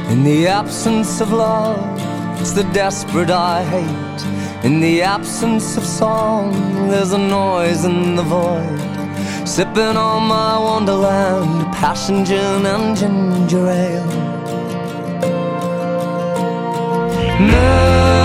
In the absence of love, it's the desperate I hate. In the absence of song, there's a noise in the void. Sipping on my wonderland, passion gin and ginger ale.